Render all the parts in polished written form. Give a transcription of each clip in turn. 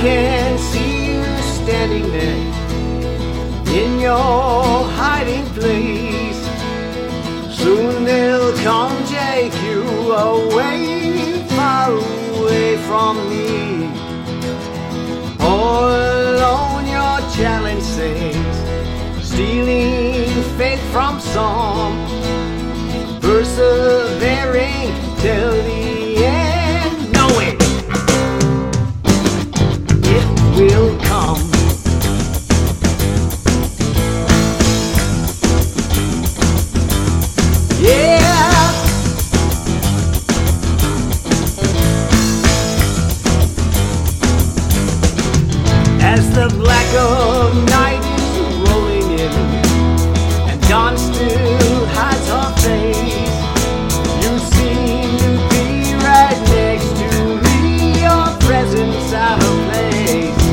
can see you standing there in your hiding place. Soon they'll come take you away, far away from me. All alone your challenge sings, stealing faith from some, persevering till the end, knowing it will come. Yeah, as the black of night is rolling in and dawn still hides her face, you seem to be right next to me, your presence out of place.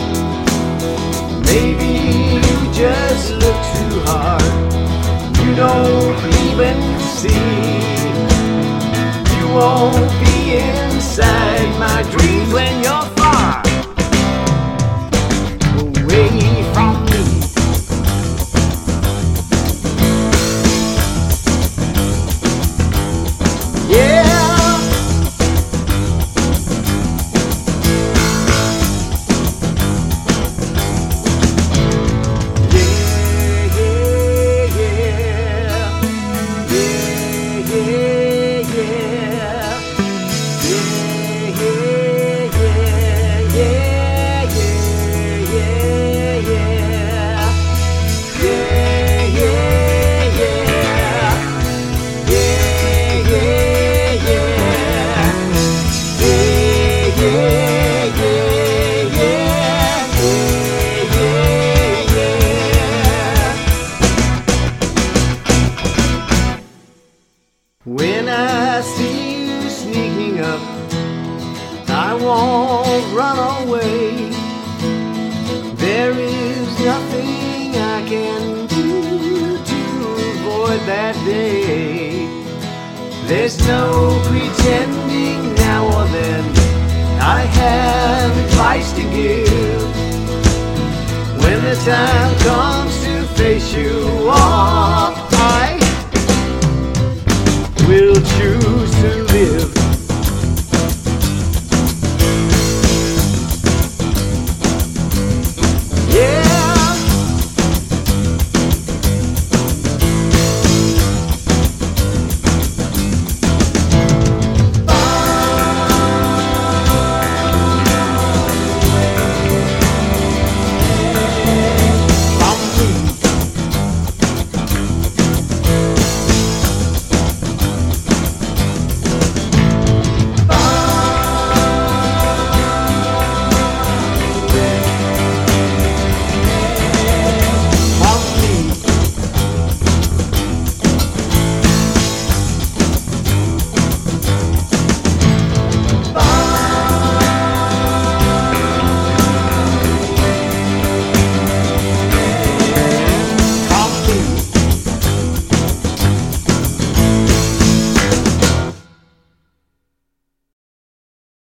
Maybe you just look too hard, you don't even see. You won't be inside my dreams when you're far away from me. Yeah, when I see you sneaking up, I won't run away. There is nothing I can do to avoid that day. There's no pretending now or then, I have advice to give. When the time comes to face you all